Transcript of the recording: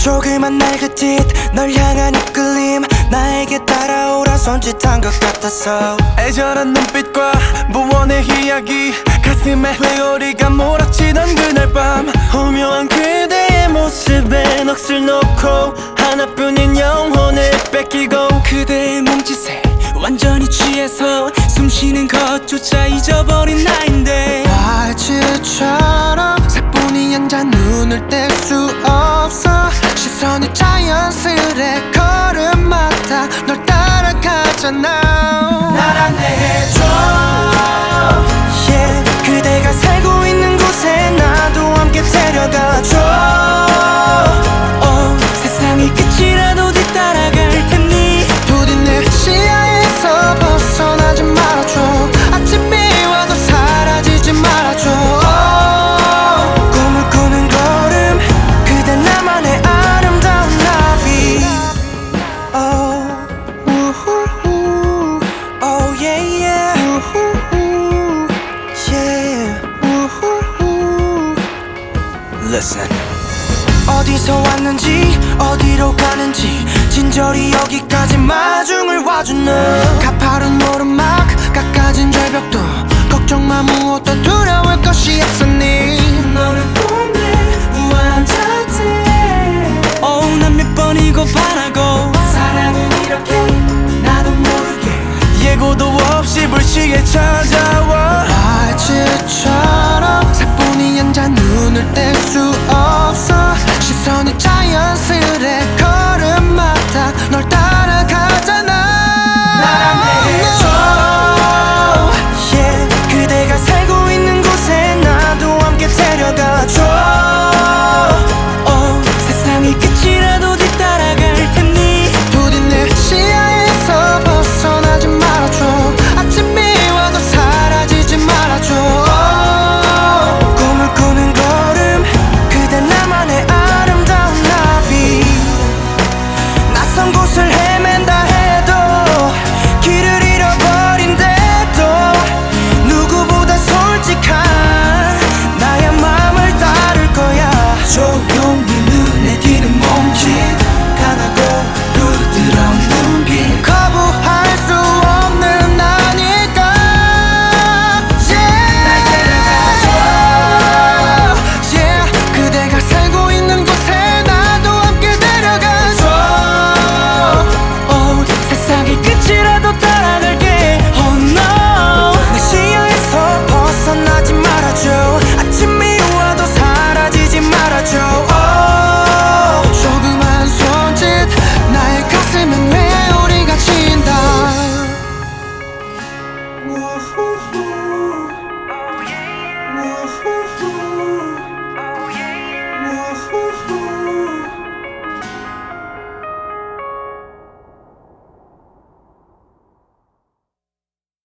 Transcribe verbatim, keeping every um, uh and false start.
조그만 날갯짓 널 향한 이끌림 나에게 따라오라 손짓한 것 같았어. 애절한 눈빛과 무언의 이야기 가슴에 회오리가 몰아치던 그날 밤 오묘한 그대의 모습에 넋을 놓고 하나뿐인 영혼을 뺏기고 그대의 몸짓에 완전히 취해서 숨쉬는 것조차 잊어버린 나인데 말치처럼 사뿐히 앉아 눈을 뗄 수 없어. 시선이 자연스레 걸음마다 널 따라가잖아. 날 안내해줘 yeah. 그대가 살고 있는 곳에 나도 함께 데려가줘 oh. 세상이 끝이라도 뒤따라갈 테니 부디 내 시야에서 벗어나지 말아줘. 아침이 와도 사라지지 말아줘. oh. 꿈을 꾸는 걸음 그대 나만의 아름다운 나비 oh. 우후후. Oh yeah yeah 우후후. yeah 우후후. Listen 어디서 왔는지 어디로 가는지 진저리 여기까지 마중을 와준 너 가파른 오르막 깎아진 절벽도 걱정 마 무엇도 두려울 것이 없으니 너를 보내 우아한 자태 oh 난 몇 번이고 반하고 사랑은 이렇게 나도 모르게 예고도 없이 불시에 찾아와. 말치처럼 사뿐히 앉아 눈을 뗄 수 없어. 시선이 자연스레 걸음마다 널 따라가잖아. 날 안내해줘 yeah. 그대가 살고 있는 곳에 나도 함께 데려가줘 oh. 세상이 끝이라도 뒤따라갈 테니 부디 내 시야에서 벗어나지 말아줘. 아침이 와도 사라지지 말아줘. 꿈을 꾸는 걸음 그대 나만의 아름다운 나비 낯선 곳을